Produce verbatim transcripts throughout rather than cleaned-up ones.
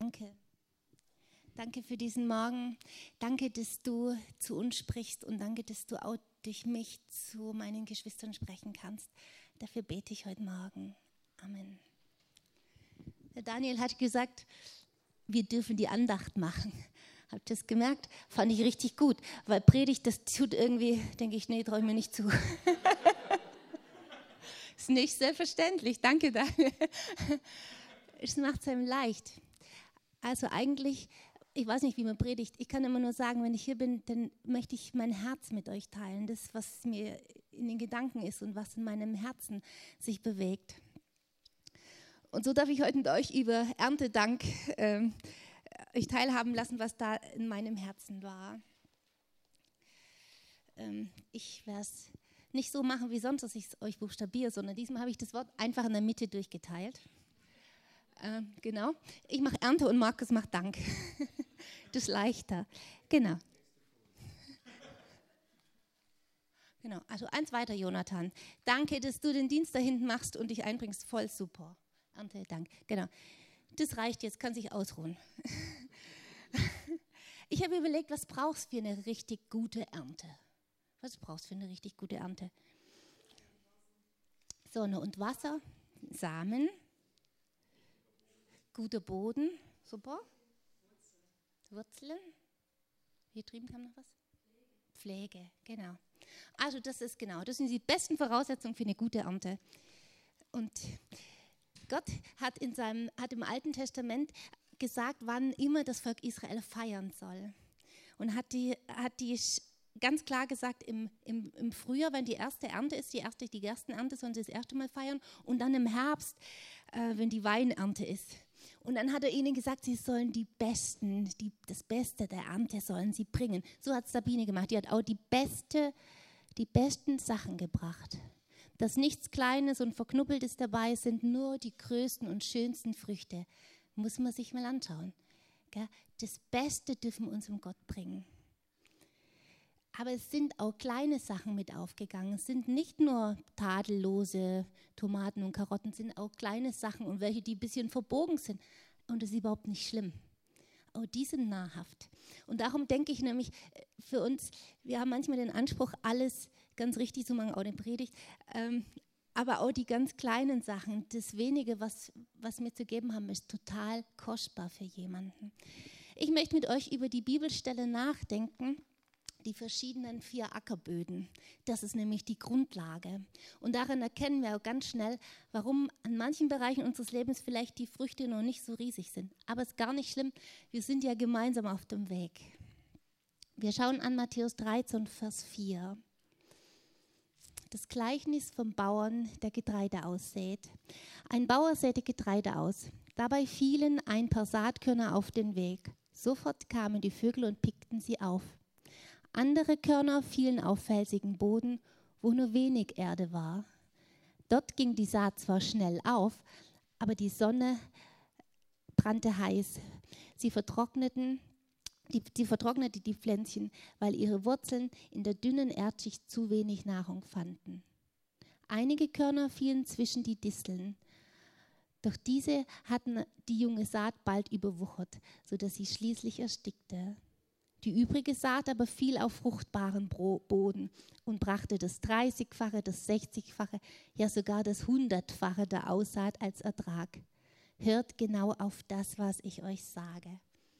Danke. Danke für diesen Morgen. Danke, dass du zu uns sprichst und danke, dass du auch durch mich zu meinen Geschwistern sprechen kannst. Dafür bete ich heute Morgen. Amen. Der Daniel hat gesagt, wir dürfen die Andacht machen. Habt ihr das gemerkt? Fand ich richtig gut, weil Predigt, das tut irgendwie, denke ich, nee, traue ich mir nicht zu. Ist nicht selbstverständlich. Danke, Daniel. Es macht es einem leicht. Also eigentlich, ich weiß nicht, wie man predigt. Ich kann immer nur sagen, wenn ich hier bin, dann möchte ich mein Herz mit euch teilen. Das, was mir in den Gedanken ist und was in meinem Herzen sich bewegt. Und so darf ich heute mit euch über Erntedank ähm, euch teilhaben lassen, was da in meinem Herzen war. Ähm, ich werde es nicht so machen wie sonst, dass ich es euch buchstabiere, sondern diesmal habe ich das Wort einfach in der Mitte durchgeteilt. Ähm, genau. Ich mache Ernte und Markus macht Dank. Das ist leichter. Genau. Genau. Also eins weiter, Jonathan. Danke, dass du den Dienst da hinten machst und dich einbringst. Voll super. Ernte, Dank. Genau. Das reicht jetzt, kann sich ausruhen. Ich habe überlegt, was brauchst du für eine richtig gute Ernte? Was brauchst du für eine richtig gute Ernte? Sonne und Wasser, Samen, guter Boden, super. Wurzeln. Hier drüben kam noch was? Pflege, Pflege, genau. Also das ist genau, das sind die besten Voraussetzungen für eine gute Ernte. Und Gott hat, in seinem, hat im Alten Testament gesagt, wann immer das Volk Israel feiern soll. Und hat die, hat die ganz klar gesagt, im, im, im Frühjahr, wenn die erste Ernte ist, die erste, die Gerstenernte, sollen sie das erste Mal feiern. Und dann im Herbst, äh, wenn die Weinernte ist. Und dann hat er ihnen gesagt, sie sollen die Besten, die, das Beste der Ernte sollen sie bringen. So hat Sabine gemacht. Die hat auch die, beste, die besten Sachen gebracht. Dass nichts Kleines und Verknuppeltes dabei sind, nur die größten und schönsten Früchte. Muss man sich mal anschauen. Das Beste dürfen wir unserem Gott bringen. Aber es sind auch kleine Sachen mit aufgegangen. Es sind nicht nur tadellose Tomaten und Karotten, es sind auch kleine Sachen und welche, die ein bisschen verbogen sind. Und das ist überhaupt nicht schlimm. Auch die sind nahrhaft. Und darum denke ich nämlich, für uns, wir haben manchmal den Anspruch, alles ganz richtig zu machen, auch den Predigt, ähm, aber auch die ganz kleinen Sachen, das Wenige, was, was wir zu geben haben, ist total kostbar für jemanden. Ich möchte mit euch über die Bibelstelle nachdenken, die verschiedenen vier Ackerböden. Das ist nämlich die Grundlage. Und daran erkennen wir auch ganz schnell, warum an manchen Bereichen unseres Lebens vielleicht die Früchte noch nicht so riesig sind. Aber es ist gar nicht schlimm, wir sind ja gemeinsam auf dem Weg. Wir schauen an Matthäus dreizehn, Vers vier. Das Gleichnis vom Bauern, der Getreide aussät. Ein Bauer säte Getreide aus. Dabei fielen ein paar Saatkörner auf den Weg. Sofort kamen die Vögel und pickten sie auf. Andere Körner fielen auf felsigen Boden, wo nur wenig Erde war. Dort ging die Saat zwar schnell auf, aber die Sonne brannte heiß. Sie vertrockneten, die, die vertrocknete die Pflänzchen, weil ihre Wurzeln in der dünnen Erdschicht zu wenig Nahrung fanden. Einige Körner fielen zwischen die Disteln. Doch diese hatten die junge Saat bald überwuchert, sodass sie schließlich erstickte. Die übrige Saat aber fiel auf fruchtbaren Boden und brachte das dreißigfache, das sechzigfache, ja sogar das hundertfache der Aussaat als Ertrag. Hört genau auf das, was ich euch sage.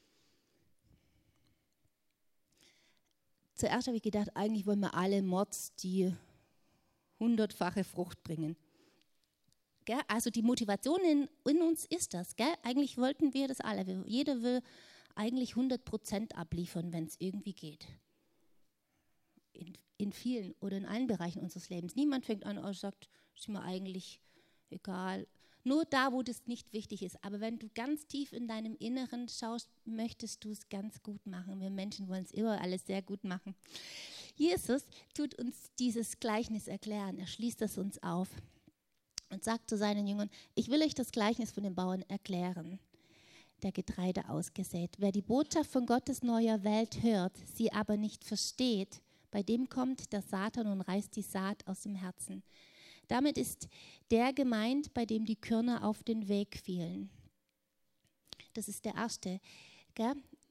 Zuerst habe ich gedacht, eigentlich wollen wir alle Mords die hundertfache Frucht bringen. Gell? Also die Motivation in, in uns ist das. Gell? Eigentlich wollten wir das alle. Jeder will eigentlich hundert Prozent abliefern, wenn es irgendwie geht. In, in vielen oder in allen Bereichen unseres Lebens. Niemand fängt an und sagt, ist mir eigentlich egal. Nur da, wo das nicht wichtig ist. Aber wenn du ganz tief in deinem Inneren schaust, möchtest du es ganz gut machen. Wir Menschen wollen es immer alles sehr gut machen. Jesus tut uns dieses Gleichnis erklären. Er schließt es uns auf und sagt zu seinen Jüngern, ich will euch das Gleichnis von den Bauern erklären, der Getreide ausgesät. Wer die Botschaft von Gottes neuer Welt hört, sie aber nicht versteht, bei dem kommt der Satan und reißt die Saat aus dem Herzen. Damit ist der gemeint, bei dem die Körner auf den Weg fielen. Das ist der erste. Gell?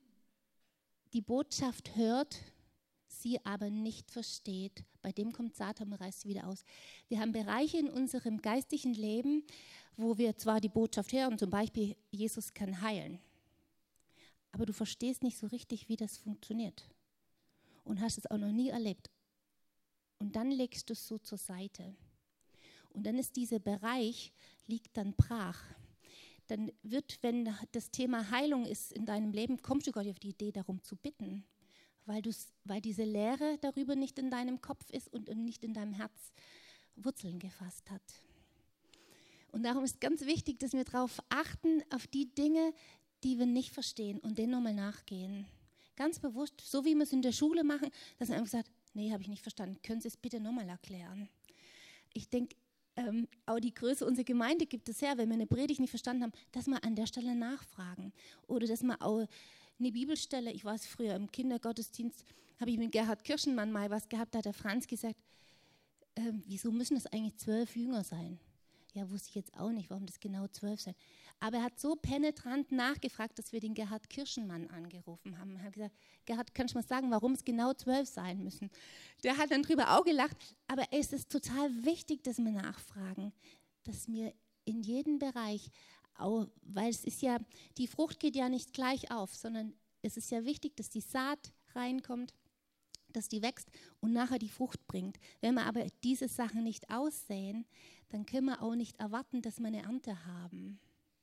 Die Botschaft hört, sie aber nicht versteht. Bei dem kommt Satan und reißt sie wieder aus. Wir haben Bereiche in unserem geistlichen Leben, wo wir zwar die Botschaft hören, zum Beispiel Jesus kann heilen, aber du verstehst nicht so richtig, wie das funktioniert und hast es auch noch nie erlebt. Und dann legst du es so zur Seite. Und dann ist dieser Bereich, liegt dann brach. Dann wird, wenn das Thema Heilung ist in deinem Leben, kommst du gar nicht auf die Idee, darum zu bitten, weil, weil diese Lehre darüber nicht in deinem Kopf ist und nicht in deinem Herz Wurzeln gefasst hat. Und darum ist ganz wichtig, dass wir darauf achten, auf die Dinge, die wir nicht verstehen und denen nochmal nachgehen. Ganz bewusst, so wie wir es in der Schule machen, dass man einfach sagt, nee, habe ich nicht verstanden, können Sie es bitte nochmal erklären. Ich denke, ähm, auch die Größe unserer Gemeinde gibt es her, wenn wir eine Predigt nicht verstanden haben, dass wir an der Stelle nachfragen. Oder dass wir auch eine Bibelstelle, ich weiß früher im Kindergottesdienst, habe ich mit Gerhard Kirschenmann mal was gehabt, da hat der Franz gesagt, äh, wieso müssen das eigentlich zwölf Jünger sein? Ja, wusste ich jetzt auch nicht, warum das genau zwölf sind. Aber er hat so penetrant nachgefragt, dass wir den Gerhard Kirschenmann angerufen haben. Er hat gesagt, Gerhard, kannst du mal sagen, warum es genau zwölf sein müssen? Der hat dann drüber auch gelacht. Aber es ist total wichtig, dass wir nachfragen, dass wir in jedem Bereich, auch, weil es ist ja, die Frucht geht ja nicht gleich auf, sondern es ist ja wichtig, dass die Saat reinkommt, dass die wächst und nachher die Frucht bringt. Wenn wir aber diese Sachen nicht aussehen, dann können wir auch nicht erwarten, dass wir eine Ernte haben.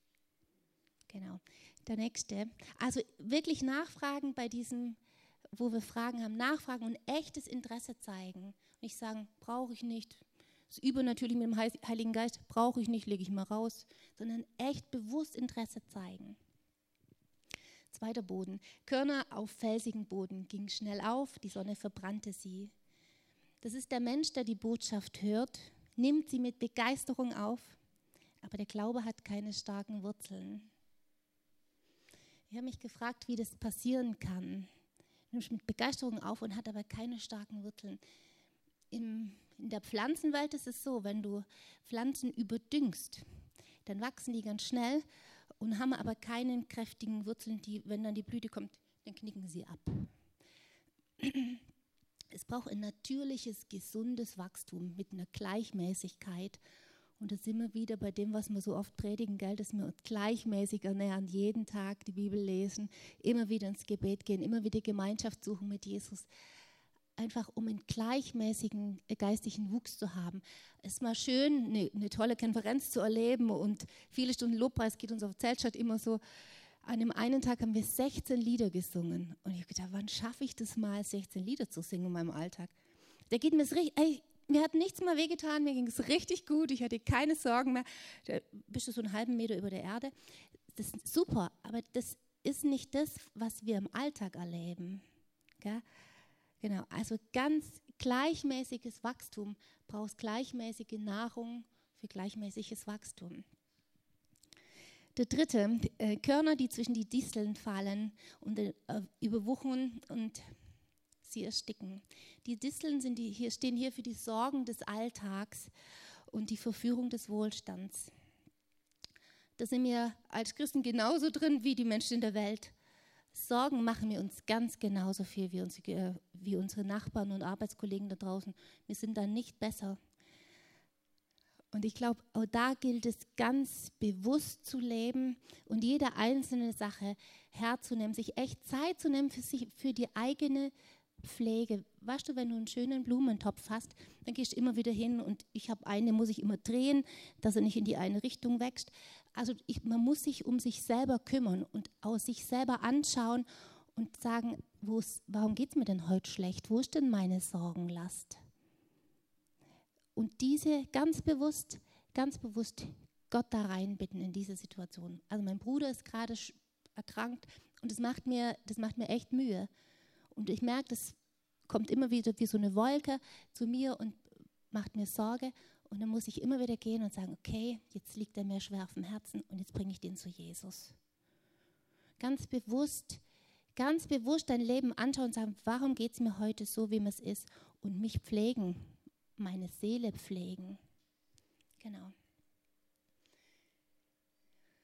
Genau. Der nächste. Also wirklich nachfragen bei diesem, wo wir Fragen haben, nachfragen und echtes Interesse zeigen. Nicht sagen, brauche ich nicht. Das übernatürlich mit dem Heiligen Geist, brauche ich nicht, lege ich mal raus. Sondern echt bewusst Interesse zeigen. Zweiter Boden. Körner auf felsigen Boden, ging schnell auf, die Sonne verbrannte sie. Das ist der Mensch, der die Botschaft hört, nimmt sie mit Begeisterung auf, aber der Glaube hat keine starken Wurzeln. Ich habe mich gefragt, wie das passieren kann. Nimmt mit Begeisterung auf und hat aber keine starken Wurzeln. Im, in der Pflanzenwelt ist es so, wenn du Pflanzen überdüngst, dann wachsen die ganz schnell und haben aber keine kräftigen Wurzeln, die, wenn dann die Blüte kommt, dann knicken sie ab. Es braucht ein natürliches, gesundes Wachstum mit einer Gleichmäßigkeit. Und da sind wir wieder bei dem, was wir so oft predigen, gell, dass wir uns gleichmäßig ernähren, jeden Tag die Bibel lesen, immer wieder ins Gebet gehen, immer wieder Gemeinschaft suchen mit Jesus. Einfach um einen gleichmäßigen geistlichen Wuchs zu haben. Es ist mal schön, eine, eine tolle Konferenz zu erleben und viele Stunden Lobpreis geht uns auf Zeltstadt immer so. An dem einen Tag haben wir sechzehn Lieder gesungen. Und ich habe gedacht, wann schaffe ich das mal, sechzehn Lieder zu singen in meinem Alltag? Da geht mir es richtig, ey, mir hat nichts mehr wehgetan, mir ging es richtig gut, ich hatte keine Sorgen mehr. Da bist du so einen halben Meter über der Erde. Das ist super, aber das ist nicht das, was wir im Alltag erleben. Gell? Genau, also ganz gleichmäßiges Wachstum braucht gleichmäßige Nahrung für gleichmäßiges Wachstum. Der dritte, äh, Körner, die zwischen die Disteln fallen und äh, überwuchern und sie ersticken. Die Disteln sind die, hier, stehen hier für die Sorgen des Alltags und die Verführung des Wohlstands. Da sind wir als Christen genauso drin wie die Menschen in der Welt. Sorgen machen wir uns ganz genauso viel wie unsere, wie unsere Nachbarn und Arbeitskollegen da draußen. Wir sind da nicht besser. Und ich glaube, auch da gilt es ganz bewusst zu leben und jede einzelne Sache herzunehmen, sich echt Zeit zu nehmen für, sich, für die eigene Pflege. Weißt du, wenn du einen schönen Blumentopf hast, dann gehst du immer wieder hin und ich habe eine, muss ich immer drehen, dass er nicht in die eine Richtung wächst. Also ich, man muss sich um sich selber kümmern und auch sich selber anschauen und sagen, warum geht es mir denn heute schlecht? Wo ist denn meine Sorgenlast? Und diese ganz bewusst, ganz bewusst Gott da reinbitten in diese Situation. Also mein Bruder ist gerade erkrankt und das macht mir, das macht mir echt Mühe. Und ich merke, das kommt immer wieder wie so eine Wolke zu mir und macht mir Sorge. Und dann muss ich immer wieder gehen und sagen, okay, jetzt liegt er mir schwer auf dem Herzen und jetzt bringe ich den zu Jesus. Ganz bewusst, ganz bewusst dein Leben anschauen und sagen, warum geht es mir heute so, wie es ist? Und mich pflegen, meine Seele pflegen. Genau.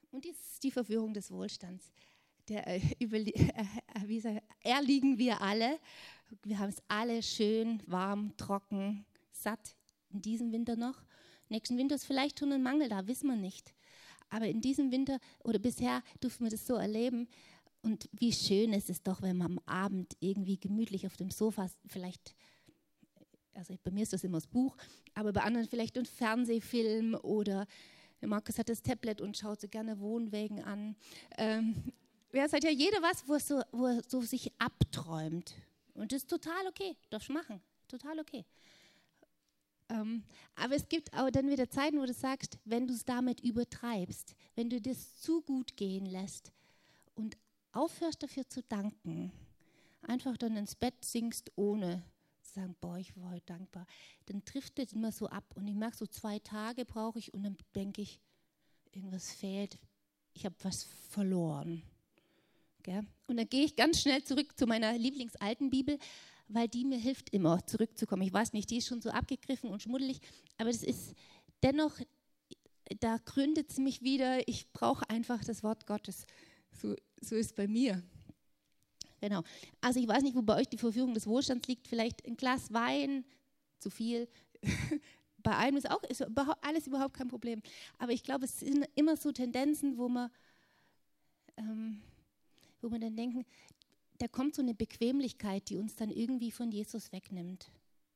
Und dies ist die Verführung des Wohlstands. Der, äh, überli- äh, äh, wie sag, erliegen wir alle. Wir haben es alle schön, warm, trocken, satt in diesem Winter noch. Nächsten Winter ist vielleicht schon ein Mangel da, wissen wir nicht. Aber in diesem Winter oder bisher durften wir das so erleben. Und wie schön ist es doch, wenn man am Abend irgendwie gemütlich auf dem Sofa vielleicht, also bei mir ist das immer das Buch, aber bei anderen vielleicht ein Fernsehfilm oder Markus hat das Tablet und schaut so gerne Wohnwägen an. Ähm, ja, es hat ja jeder was, wo er so, wo er so sich abträumt. Und das ist total okay, darfst du machen, total okay. Ähm, aber es gibt auch dann wieder Zeiten, wo du sagst, wenn du es damit übertreibst, wenn du das zu gut gehen lässt und aufhörst dafür zu danken, einfach dann ins Bett sinkst, ohne zu sagen, boah, ich war heute dankbar, dann trifft das immer so ab und ich merke, so zwei Tage brauche ich und dann denke ich, irgendwas fehlt, ich habe was verloren. Gell? Und dann gehe ich ganz schnell zurück zu meiner Lieblingsalten Bibel, weil die mir hilft, immer zurückzukommen. Ich weiß nicht, die ist schon so abgegriffen und schmuddelig, aber das ist dennoch, da gründet es mich wieder, ich brauche einfach das Wort Gottes. So, so ist es bei mir. Genau. Also ich weiß nicht, wo bei euch die Verführung des Wohlstands liegt, vielleicht ein Glas Wein, zu viel. Bei einem ist auch ist überhaupt, alles überhaupt kein Problem. Aber ich glaube, es sind immer so Tendenzen, wo man, ähm, wo man dann denken, da kommt so eine Bequemlichkeit, die uns dann irgendwie von Jesus wegnimmt.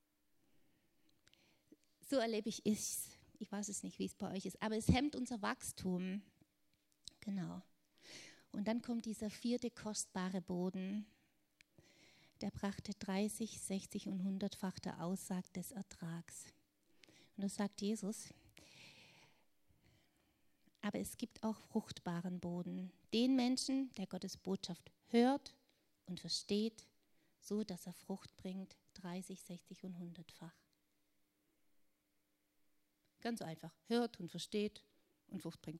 So erlebe ich es. Ich weiß es nicht, wie es bei euch ist, aber es hemmt unser Wachstum. Genau. Und dann kommt dieser vierte kostbare Boden. Der brachte dreißig, sechzig und hundertfache Aussage des Ertrags. Und das sagt Jesus. Aber es gibt auch fruchtbaren Boden. Den Menschen, der Gottes Botschaft hört und versteht, so dass er Frucht bringt, dreißig, sechzig und hundertfach. Ganz einfach. Hört und versteht und Frucht bringt.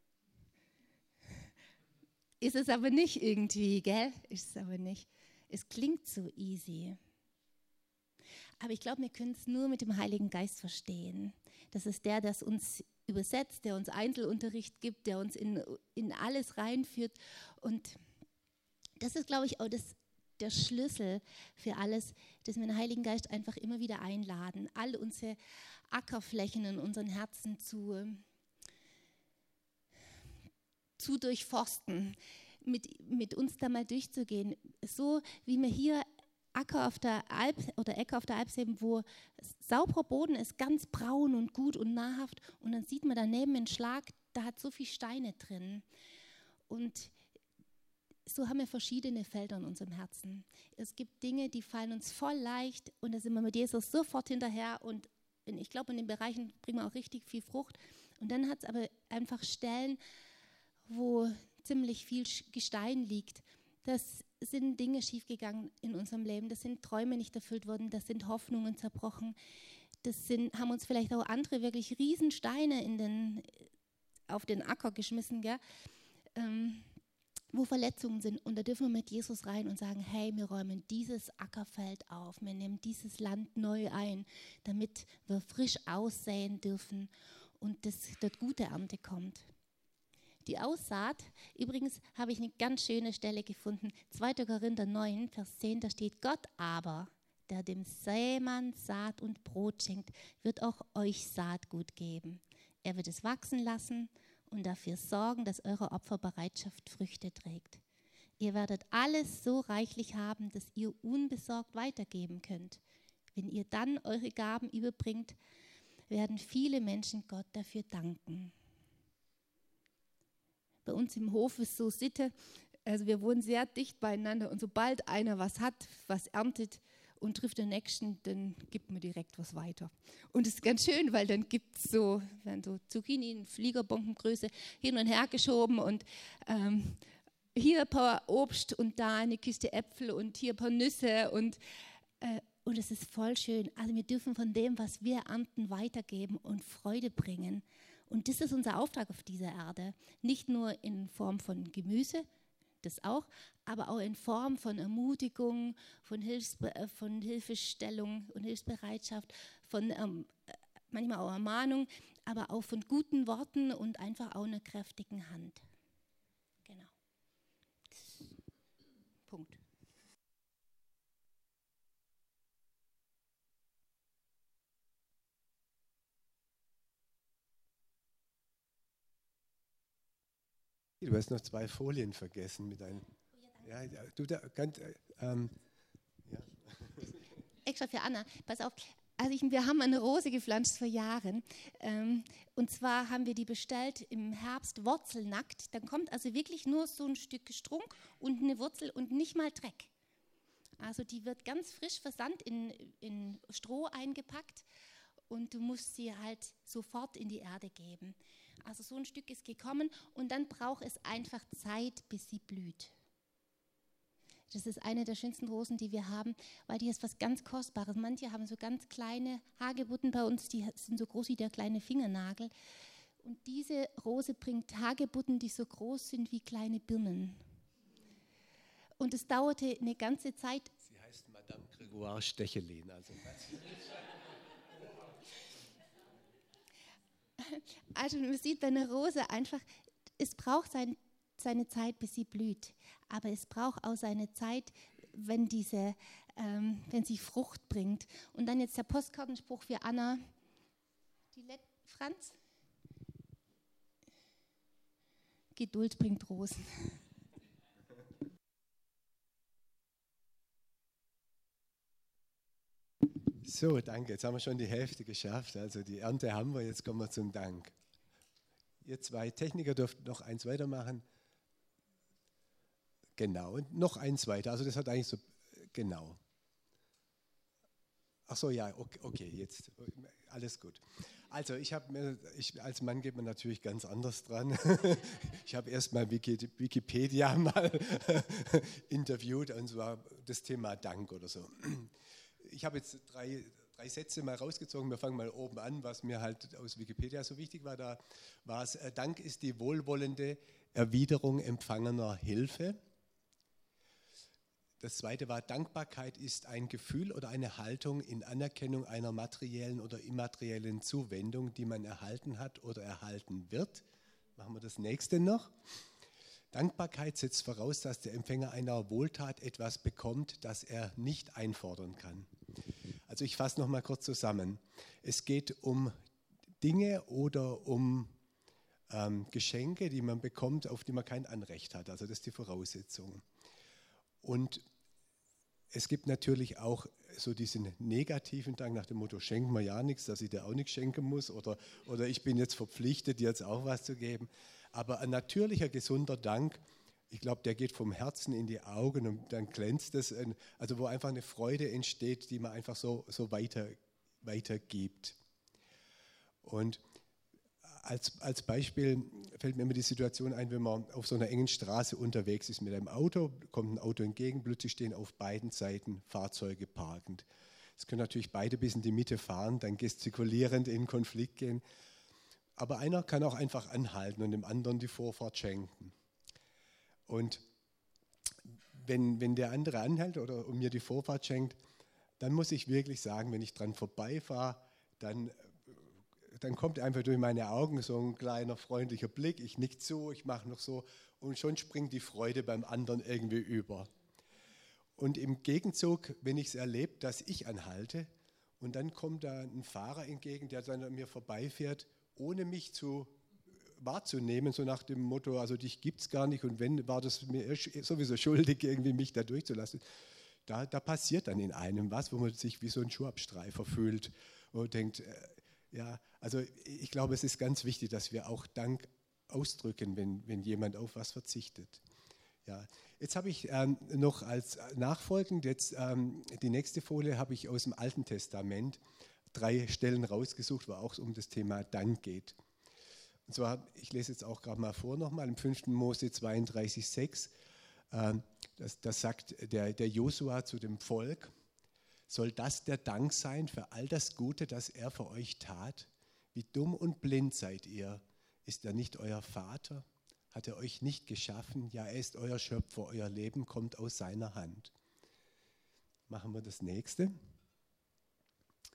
Ist es aber nicht irgendwie, gell? Ist es aber nicht. Es klingt so easy. Aber ich glaube, wir können es nur mit dem Heiligen Geist verstehen. Das ist der, der uns übersetzt, der uns Einzelunterricht gibt, der uns in, in alles reinführt. Und das ist, glaube ich, auch das, der Schlüssel für alles, dass wir den Heiligen Geist einfach immer wieder einladen, all unsere Ackerflächen in unseren Herzen zu, zu durchforsten, mit, mit uns da mal durchzugehen. So wie wir hier Acker auf der Alp oder Äcker auf der Alp sehen, wo sauberer Boden ist, ganz braun und gut und nahrhaft. Und dann sieht man daneben einen Schlag, da hat so viel Steine drin. Und so haben wir verschiedene Felder in unserem Herzen. Es gibt Dinge, die fallen uns voll leicht und da sind wir mit Jesus sofort hinterher. Und ich glaube, in den Bereichen bringen wir auch richtig viel Frucht. Und dann hat es aber einfach Stellen, wo ziemlich viel Gestein liegt. Das sind Dinge schiefgegangen in unserem Leben, das sind Träume nicht erfüllt worden, das sind Hoffnungen zerbrochen. Das sind, haben uns vielleicht auch andere wirklich Riesensteine in den, auf den Acker geschmissen, gell? Ähm, wo Verletzungen sind. Und da dürfen wir mit Jesus rein und sagen, hey, wir räumen dieses Ackerfeld auf, wir nehmen dieses Land neu ein, damit wir frisch aussehen dürfen und das, dort gute Ernte kommt. Die Aussaat, übrigens habe ich eine ganz schöne Stelle gefunden, zweiter Korinther neun, Vers zehn, da steht, Gott aber, der dem Sämann Saat und Brot schenkt, wird auch euch Saatgut geben. Er wird es wachsen lassen und dafür sorgen, dass eure Opferbereitschaft Früchte trägt. Ihr werdet alles so reichlich haben, dass ihr unbesorgt weitergeben könnt. Wenn ihr dann eure Gaben überbringt, werden viele Menschen Gott dafür danken. Bei uns im Hof ist so Sitte, also wir wohnen sehr dicht beieinander und sobald einer was hat, was erntet und trifft den Nächsten, dann gibt man direkt was weiter. Und das ist ganz schön, weil dann gibt es so, werden so Zucchini in Fliegerbombengröße hin und her geschoben und ähm, hier ein paar Obst und da eine Kiste Äpfel und hier ein paar Nüsse und äh, und es ist voll schön. Also wir dürfen von dem, was wir ernten, weitergeben und Freude bringen. Und das ist unser Auftrag auf dieser Erde. Nicht nur in Form von Gemüse, das auch, aber auch in Form von Ermutigung, von, Hilfs- von Hilfestellung und Hilfsbereitschaft, von ähm, manchmal auch Ermahnung. aber auch von guten Worten und einfach auch einer kräftigen Hand. Genau. Punkt. Du hast noch zwei Folien vergessen mit einem. Ja, du da kannst. Ähm, ja. Extra für Anna, pass auf. Also ich, wir haben eine Rose gepflanzt vor Jahren. Ähm, und zwar haben wir die bestellt im Herbst wurzelnackt. Dann kommt also wirklich nur so ein Stück Strunk und eine Wurzel und nicht mal Dreck. Also die wird ganz frisch versandt, in, in Stroh eingepackt und du musst sie halt sofort in die Erde geben. Also so ein Stück ist gekommen und dann braucht es einfach Zeit, bis sie blüht. Das ist eine der schönsten Rosen, die wir haben, weil die ist was ganz Kostbares. Manche haben so ganz kleine Hagebutten bei uns, die sind so groß wie der kleine Fingernagel. Und diese Rose bringt Hagebutten, die so groß sind wie kleine Birnen. Und es dauerte eine ganze Zeit. Sie heißt Madame Grégoire Stechelin. Also, also man sieht bei einer Rose einfach, es braucht sein, seine Zeit, bis sie blüht. Aber es braucht auch seine Zeit, wenn, diese, ähm, wenn sie Frucht bringt. Und dann jetzt der Postkartenspruch für Anna. Die Let Franz? Geduld bringt Rosen. so, danke. Jetzt haben wir schon die Hälfte geschafft. Also die Ernte haben wir, jetzt kommen wir zum Dank. Ihr zwei Techniker dürft noch eins weitermachen. Genau, und noch eins weiter. Also das hat eigentlich so, genau. Ach so, ja, okay, okay, jetzt, alles gut. Also ich habe mir, ich, als Mann geht man natürlich ganz anders dran. Ich habe erst mal Wikipedia mal interviewt, und zwar das Thema Dank oder so. Ich habe jetzt drei, drei Sätze mal rausgezogen. Wir fangen mal oben an, was mir halt aus Wikipedia so wichtig war. Da war es, Dank ist die wohlwollende Erwiderung empfangener Hilfe. Das zweite war, Dankbarkeit ist ein Gefühl oder eine Haltung in Anerkennung einer materiellen oder immateriellen Zuwendung, die man erhalten hat oder erhalten wird. Machen wir das nächste noch. Dankbarkeit setzt voraus, dass der Empfänger einer Wohltat etwas bekommt, das er nicht einfordern kann. Also ich fasse noch mal kurz zusammen. Es geht um Dinge oder um ähm, Geschenke, die man bekommt, auf die man kein Anrecht hat. Also das ist die Voraussetzung. Und es gibt natürlich auch so diesen negativen Dank nach dem Motto, schenk mir ja nichts, dass ich dir auch nichts schenken muss, oder, oder ich bin jetzt verpflichtet, dir jetzt auch was zu geben. Aber ein natürlicher, gesunder Dank, ich glaube, der geht vom Herzen in die Augen und dann glänzt es, also wo einfach eine Freude entsteht, die man einfach so, so weiter, weitergibt. Und Als, als Beispiel fällt mir immer die Situation ein, wenn man auf so einer engen Straße unterwegs ist mit einem Auto, kommt ein Auto entgegen, plötzlich stehen auf beiden Seiten Fahrzeuge parkend. Es können natürlich beide bis in die Mitte fahren, dann gestikulierend in Konflikt gehen. Aber einer kann auch einfach anhalten und dem anderen die Vorfahrt schenken. Und wenn, wenn der andere anhält oder mir die Vorfahrt schenkt, dann muss ich wirklich sagen, wenn ich dran vorbeifahre, dann dann kommt einfach durch meine Augen so ein kleiner freundlicher Blick, ich nick zu, ich mache noch so und schon springt die Freude beim anderen irgendwie über. Und im Gegenzug, wenn ich es erlebe, dass ich anhalte und dann kommt da ein Fahrer entgegen, der dann an mir vorbeifährt, ohne mich zu wahrzunehmen, so nach dem Motto, also dich gibt es gar nicht und wenn, war das mir sowieso schuldig, irgendwie mich da durchzulassen. Da, da passiert dann in einem was, wo man sich wie so ein Schuhabstreifer fühlt und denkt, ja, also ich glaube, es ist ganz wichtig, dass wir auch Dank ausdrücken, wenn, wenn jemand auf was verzichtet. Ja, jetzt habe ich ähm, noch als nachfolgend, jetzt ähm, die nächste Folie habe ich aus dem Alten Testament drei Stellen rausgesucht, wo auch um das Thema Dank geht. Und zwar, ich lese jetzt auch gerade mal vor nochmal, im fünften Mose zweiunddreißig, sechs, ähm, das, das sagt der, der Josua zu dem Volk: Soll das der Dank sein für all das Gute, das er für euch tat? Wie dumm und blind seid ihr? Ist er nicht euer Vater? Hat er euch nicht geschaffen? Ja, er ist euer Schöpfer, euer Leben kommt aus seiner Hand. Machen wir das nächste.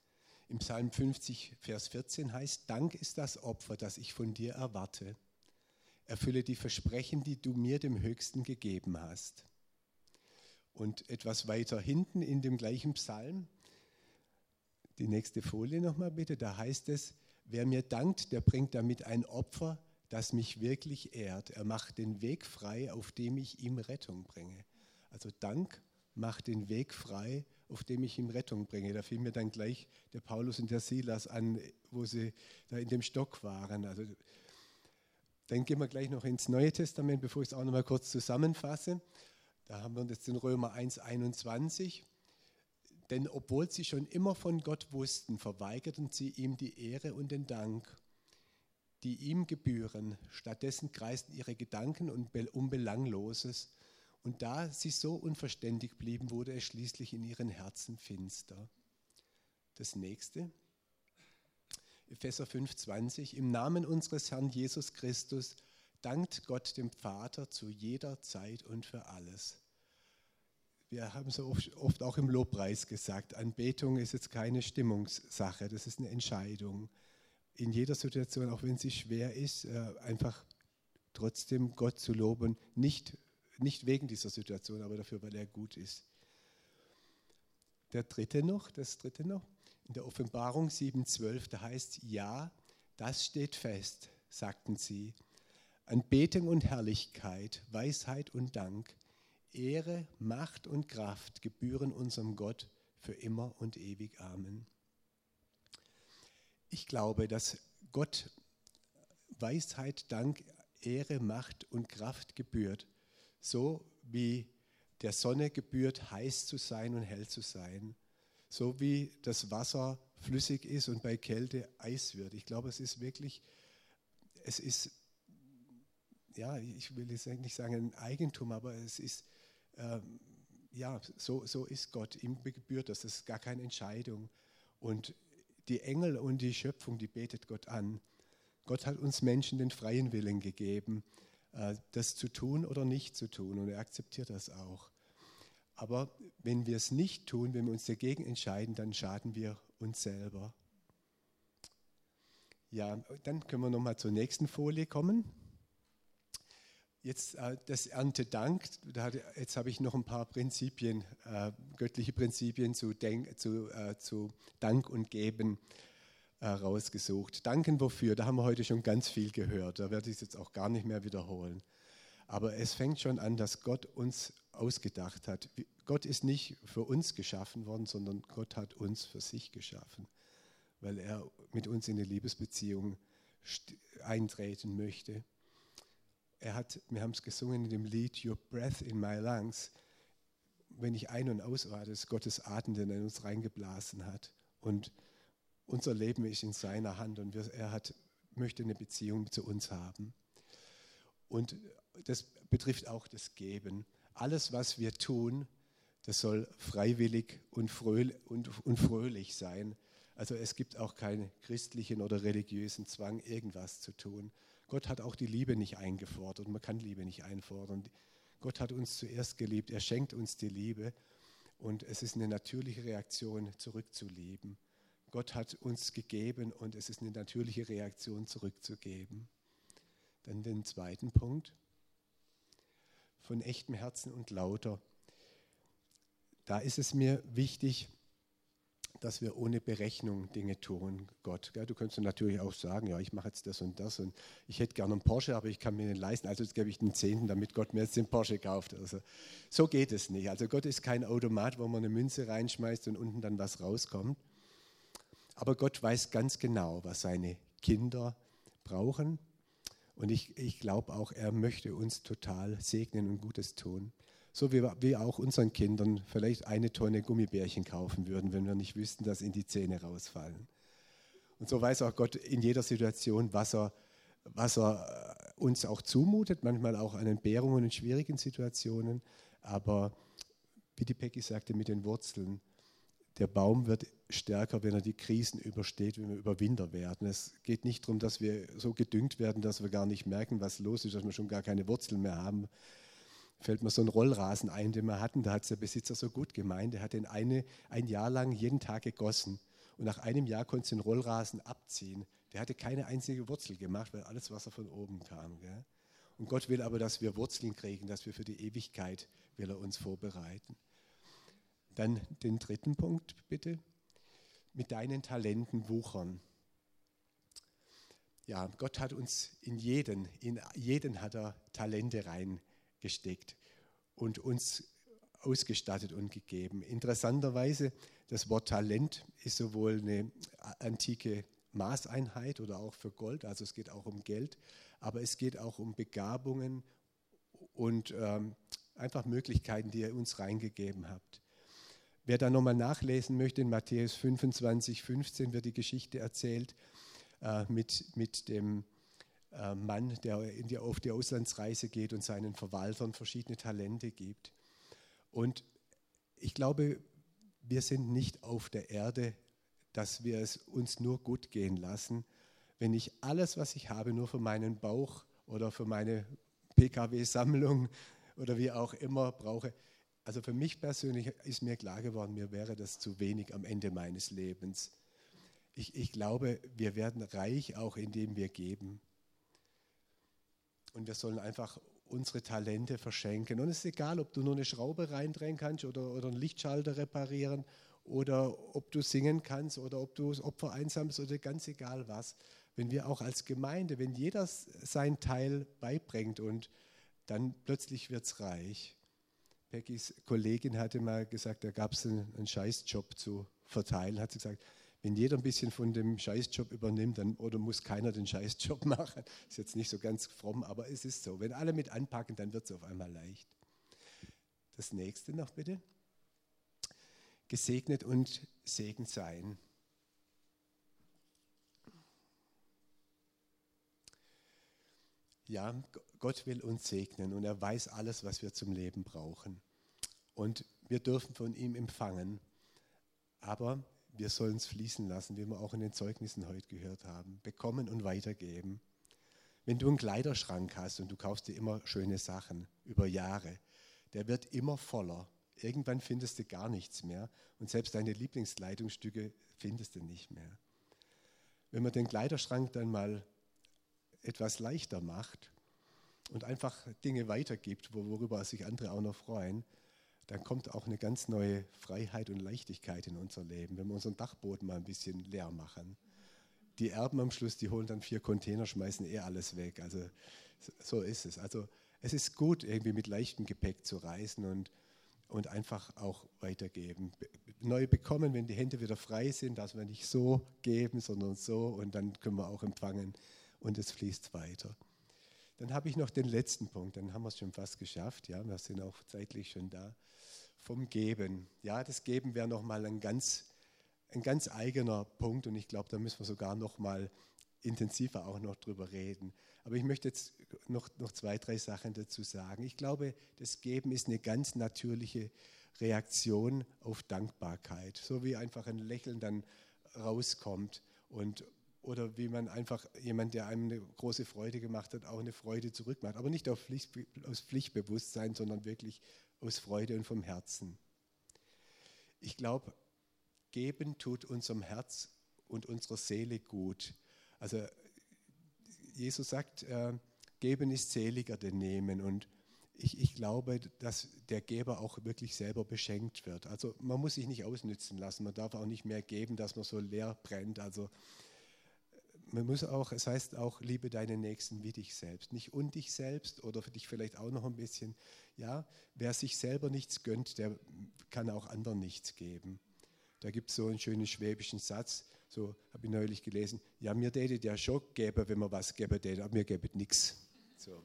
Im Psalm fünfzig, Vers vierzehn heißt, Dank ist das Opfer, das ich von dir erwarte. Erfülle die Versprechen, die du mir, dem Höchsten, gegeben hast. Und etwas weiter hinten in dem gleichen Psalm, die nächste Folie nochmal bitte, da heißt es, wer mir dankt, der bringt damit ein Opfer, das mich wirklich ehrt. Er macht den Weg frei, auf dem ich ihm Rettung bringe. Also Dank macht den Weg frei, auf dem ich ihm Rettung bringe. Da fiel mir dann gleich der Paulus und der Silas an, wo sie da in dem Stock waren. Also dann gehen wir gleich noch ins Neue Testament, bevor ich es auch noch mal kurz zusammenfasse. Da haben wir jetzt in Römer eins, einundzwanzig. Denn obwohl sie schon immer von Gott wussten, verweigerten sie ihm die Ehre und den Dank, die ihm gebühren. Stattdessen kreisten ihre Gedanken um Belangloses. Und da sie so unverständig blieben, wurde es schließlich in ihren Herzen finster. Das nächste, Epheser fünf, zwanzig. Im Namen unseres Herrn Jesus Christus dankt Gott dem Vater zu jeder Zeit und für alles. Wir haben so oft, oft auch im Lobpreis gesagt, Anbetung ist jetzt keine Stimmungssache, das ist eine Entscheidung. In jeder Situation, auch wenn sie schwer ist, einfach trotzdem Gott zu loben, nicht Nicht wegen dieser Situation, aber dafür, weil er gut ist. Der dritte noch, das dritte noch, in der Offenbarung sieben, zwölf, da heißt, ja, das steht fest, sagten sie. Anbetung und Herrlichkeit, Weisheit und Dank, Ehre, Macht und Kraft gebühren unserem Gott für immer und ewig. Amen. Ich glaube, dass Gott Weisheit, Dank, Ehre, Macht und Kraft gebührt. So wie der Sonne gebührt, heiß zu sein und hell zu sein. So wie das Wasser flüssig ist und bei Kälte Eis wird. Ich glaube, es ist wirklich, es ist, ja, ich will jetzt nicht sagen ein Eigentum, aber es ist, ähm, ja, so, so ist Gott. Ihm gebührt das. Das ist gar keine Entscheidung. Und die Engel und die Schöpfung, die betet Gott an. Gott hat uns Menschen den freien Willen gegeben, das zu tun oder nicht zu tun, und er akzeptiert das auch. Aber wenn wir es nicht tun, wenn wir uns dagegen entscheiden, dann schaden wir uns selber. Ja, dann können wir nochmal zur nächsten Folie kommen. Jetzt äh, das Erntedank, da hat, jetzt habe ich noch ein paar Prinzipien, äh, göttliche Prinzipien zu, Denk, zu, äh, zu Dank und Geben rausgesucht. Danken wofür? Da haben wir heute schon ganz viel gehört. Da werde ich es jetzt auch gar nicht mehr wiederholen. Aber es fängt schon an, dass Gott uns ausgedacht hat. Gott ist nicht für uns geschaffen worden, sondern Gott hat uns für sich geschaffen, weil er mit uns in eine Liebesbeziehung eintreten möchte. Er hat, wir haben es gesungen in dem Lied Your Breath in My Lungs. Wenn ich ein- und ausatme, ist Gottes Atem, den er in uns reingeblasen hat. Und unser Leben ist in seiner Hand und wir, er hat, möchte eine Beziehung zu uns haben. Und das betrifft auch das Geben. Alles, was wir tun, das soll freiwillig und fröhlich, und, und fröhlich sein. Also es gibt auch keinen christlichen oder religiösen Zwang, irgendwas zu tun. Gott hat auch die Liebe nicht eingefordert. Man kann Liebe nicht einfordern. Gott hat uns zuerst geliebt. Er schenkt uns die Liebe. Und es ist eine natürliche Reaktion, zurückzulieben. Gott hat uns gegeben und es ist eine natürliche Reaktion, zurückzugeben. Dann den zweiten Punkt. Von echtem Herzen und lauter. Da ist es mir wichtig, dass wir ohne Berechnung Dinge tun, Gott. Du könntest natürlich auch sagen, ja, ich mache jetzt das und das und ich hätte gerne einen Porsche, aber ich kann mir den leisten, also jetzt gebe ich den Zehnten, damit Gott mir jetzt den Porsche kauft. Also, so geht es nicht. Also Gott ist kein Automat, wo man eine Münze reinschmeißt und unten dann was rauskommt. Aber Gott weiß ganz genau, was seine Kinder brauchen. Und ich, ich glaube auch, er möchte uns total segnen und Gutes tun. So wie wir auch unseren Kindern vielleicht eine Tonne Gummibärchen kaufen würden, wenn wir nicht wüssten, dass ihnen die Zähne rausfallen. Und so weiß auch Gott in jeder Situation, was er, was er uns auch zumutet, manchmal auch an Entbehrungen und schwierigen Situationen. Aber wie die Peggy sagte, mit den Wurzeln, der Baum wird stärker, wenn er die Krisen übersteht, wenn wir Überwinder werden. Es geht nicht darum, dass wir so gedüngt werden, dass wir gar nicht merken, was los ist, dass wir schon gar keine Wurzeln mehr haben. Fällt mir so ein Rollrasen ein, den wir hatten, da hat es der Besitzer so gut gemeint, er hat den eine, ein Jahr lang jeden Tag gegossen. und nach einem Jahr konnte sie den Rollrasen abziehen. Der hatte keine einzige Wurzel gemacht, weil alles Wasser von oben kam. Gell? Und Gott will aber, dass wir Wurzeln kriegen, dass wir für die Ewigkeit will er uns vorbereiten. Dann den dritten Punkt bitte. Mit deinen Talenten wuchern. Ja, Gott hat uns in jeden, in jeden hat er Talente reingesteckt und uns ausgestattet und gegeben. Interessanterweise, das Wort Talent ist sowohl eine antike Maßeinheit oder auch für Gold, also es geht auch um Geld, aber es geht auch um Begabungen und ähm, einfach Möglichkeiten, die ihr uns reingegeben habt. Wer da nochmal nachlesen möchte, in Matthäus fünfundzwanzig, fünfzehn wird die Geschichte erzählt äh, mit, mit dem äh, Mann, der in die, auf die Auslandsreise geht und seinen Verwaltern verschiedene Talente gibt. Und ich glaube, wir sind nicht auf der Erde, dass wir es uns nur gut gehen lassen, wenn ich alles, was ich habe, nur für meinen Bauch oder für meine P K W-Sammlung oder wie auch immer brauche. Also für mich persönlich ist mir klar geworden, mir wäre das zu wenig am Ende meines Lebens. Ich, ich glaube, wir werden reich, auch indem wir geben. Und wir sollen einfach unsere Talente verschenken. Und es ist egal, ob du nur eine Schraube reindrehen kannst oder, oder einen Lichtschalter reparieren oder ob du singen kannst oder ob du das Opfer einsammelst oder ganz egal was. Wenn wir auch als Gemeinde, wenn jeder sein Teil beibringt und dann plötzlich wird es reich. Peggys Kollegin hatte mal gesagt, da gab es einen, einen Scheißjob zu verteilen, hat sie gesagt, wenn jeder ein bisschen von dem Scheißjob übernimmt, dann oder muss keiner den Scheißjob machen. Ist jetzt nicht so ganz fromm, aber es ist so. Wenn alle mit anpacken, dann wird es auf einmal leicht. Das nächste noch bitte. Gesegnet und Segen sein. Ja, Gott will uns segnen und er weiß alles, was wir zum Leben brauchen. Und wir dürfen von ihm empfangen, aber wir sollen es fließen lassen, wie wir auch in den Zeugnissen heute gehört haben. Bekommen und weitergeben. Wenn du einen Kleiderschrank hast und du kaufst dir immer schöne Sachen über Jahre, der wird immer voller. Irgendwann findest du gar nichts mehr und selbst deine Lieblingskleidungsstücke findest du nicht mehr. Wenn man den Kleiderschrank dann mal etwas leichter macht und einfach Dinge weitergibt, worüber sich andere auch noch freuen, dann kommt auch eine ganz neue Freiheit und Leichtigkeit in unser Leben, wenn wir unseren Dachboden mal ein bisschen leer machen. Die Erben am Schluss, die holen dann vier Container, schmeißen eh alles weg. Also so ist es. Also es ist gut, irgendwie mit leichtem Gepäck zu reisen und, und einfach auch weitergeben. Neu bekommen, wenn die Hände wieder frei sind, dass wir nicht so geben, sondern so und dann können wir auch empfangen und es fließt weiter. Dann habe ich noch den letzten Punkt, dann haben wir es schon fast geschafft. Ja, wir sind auch zeitlich schon da. Vom Geben. Ja, das Geben wäre nochmal ein ganz, ein ganz eigener Punkt und ich glaube, da müssen wir sogar noch mal intensiver auch noch drüber reden. Aber ich möchte jetzt noch, noch zwei, drei Sachen dazu sagen. Ich glaube, das Geben ist eine ganz natürliche Reaktion auf Dankbarkeit. So wie einfach ein Lächeln dann rauskommt und oder wie man einfach jemand, der einem eine große Freude gemacht hat, auch eine Freude zurückmacht. Aber nicht auf Pflicht, aus Pflichtbewusstsein, sondern wirklich aus Freude und vom Herzen. Ich glaube, geben tut unserem Herz und unserer Seele gut. Also Jesus sagt, äh, geben ist seliger denn nehmen. Und ich, ich glaube, dass der Geber auch wirklich selber beschenkt wird. Also man muss sich nicht ausnützen lassen. Man darf auch nicht mehr geben, dass man so leer brennt. Also man muss auch, es heißt auch, liebe deinen Nächsten wie dich selbst. Nicht und dich selbst oder für dich vielleicht auch noch ein bisschen. Ja, wer sich selber nichts gönnt, der kann auch anderen nichts geben. Da gibt es so einen schönen schwäbischen Satz, so habe ich neulich gelesen, ja, mir täte der schon geben, wenn man was geben täte, aber mir gäbe nichts. So.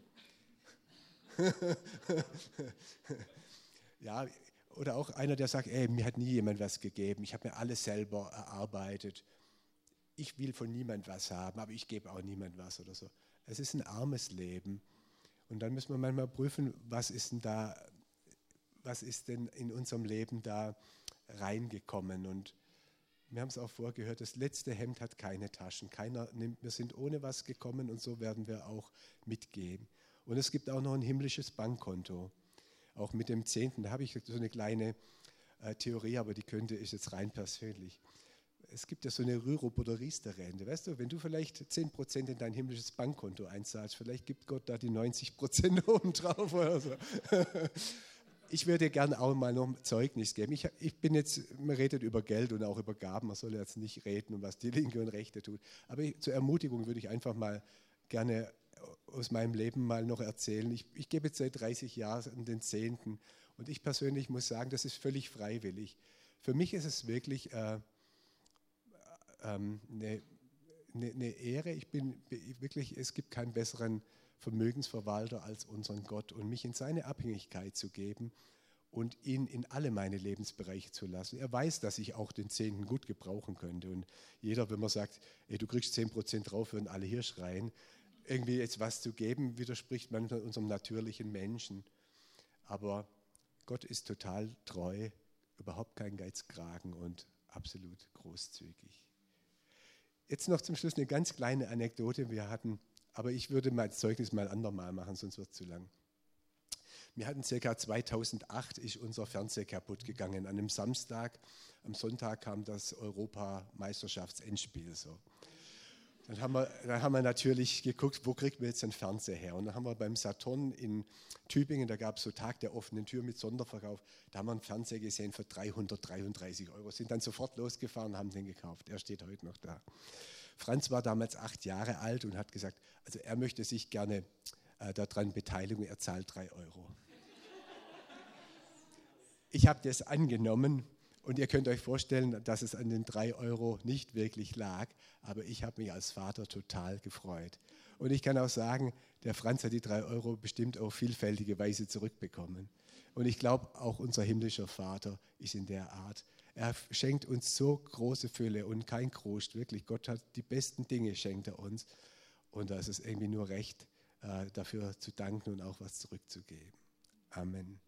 Ja, oder auch einer, der sagt, ey, mir hat nie jemand was gegeben, ich habe mir alles selber erarbeitet. Ich will von niemand was haben, aber ich gebe auch niemand was oder so. Es ist ein armes Leben. Und dann müssen wir manchmal prüfen, was ist denn da, was ist denn in unserem Leben da reingekommen. Und wir haben es auch vorgehört, das letzte Hemd hat keine Taschen. Keiner nimmt, wir sind ohne was gekommen und so werden wir auch mitgehen. Und es gibt auch noch ein himmlisches Bankkonto. Auch mit dem Zehnten, da habe ich so eine kleine äh, Theorie, aber die könnte ich jetzt rein persönlich. es gibt ja so eine Rürup- oder Riester-Rente. Weißt du, wenn du vielleicht zehn Prozent in dein himmlisches Bankkonto einzahlst, vielleicht gibt Gott da die neunzig Prozent obendrauf oder so. Ich würde gerne auch mal noch ein Zeugnis geben. Ich, ich bin jetzt, man redet über Geld und auch über Gaben, man soll jetzt nicht reden, um was die Linke und Rechte tut. Aber ich, zur Ermutigung würde ich einfach mal gerne aus meinem Leben mal noch erzählen. Ich, ich gebe jetzt seit dreißig Jahren den Zehnten und ich persönlich muss sagen, das ist völlig freiwillig. Für mich ist es wirklich äh, ähm, eine, eine, eine Ehre. Ich bin wirklich, es gibt keinen besseren Vermögensverwalter als unseren Gott und mich in seine Abhängigkeit zu geben und ihn in alle meine Lebensbereiche zu lassen. Er weiß, dass ich auch den Zehnten gut gebrauchen könnte und jeder, wenn man sagt, ey, du kriegst zehn Prozent drauf, würden alle hier schreien, irgendwie jetzt was zu geben, widerspricht manchmal unserem natürlichen Menschen. Aber Gott ist total treu, überhaupt kein Geizkragen und absolut großzügig. Jetzt noch zum Schluss eine ganz kleine Anekdote. Wir hatten, aber ich würde mein Zeugnis mal andermal machen, sonst wird es zu lang. Wir hatten ca. zweitausendacht ist unser Fernseher kaputt gegangen. An einem Samstag, am Sonntag kam das Europameisterschaftsendspiel so. Dann haben, wir, dann haben wir natürlich geguckt, wo kriegt man jetzt einen Fernseher her? Und dann haben wir beim Saturn in Tübingen, da gab es so Tag der offenen Tür mit Sonderverkauf, da haben wir einen Fernseher gesehen für dreihundertdreiunddreißig Euro. Sind dann sofort losgefahren und haben den gekauft. Er steht heute noch da. Franz war damals acht Jahre alt und hat gesagt, also er möchte sich gerne äh, daran beteiligen, er zahlt drei Euro. Ich habe das angenommen. Und ihr könnt euch vorstellen, dass es an den drei Euro nicht wirklich lag, aber ich habe mich als Vater total gefreut. Und ich kann auch sagen, der Franz hat die drei Euro bestimmt auf vielfältige Weise zurückbekommen. Und ich glaube, auch unser himmlischer Vater ist in der Art. Er schenkt uns so große Fülle und kein Kruscht, wirklich. Gott hat die besten Dinge, schenkt er uns. Und da ist es irgendwie nur recht, dafür zu danken und auch was zurückzugeben. Amen.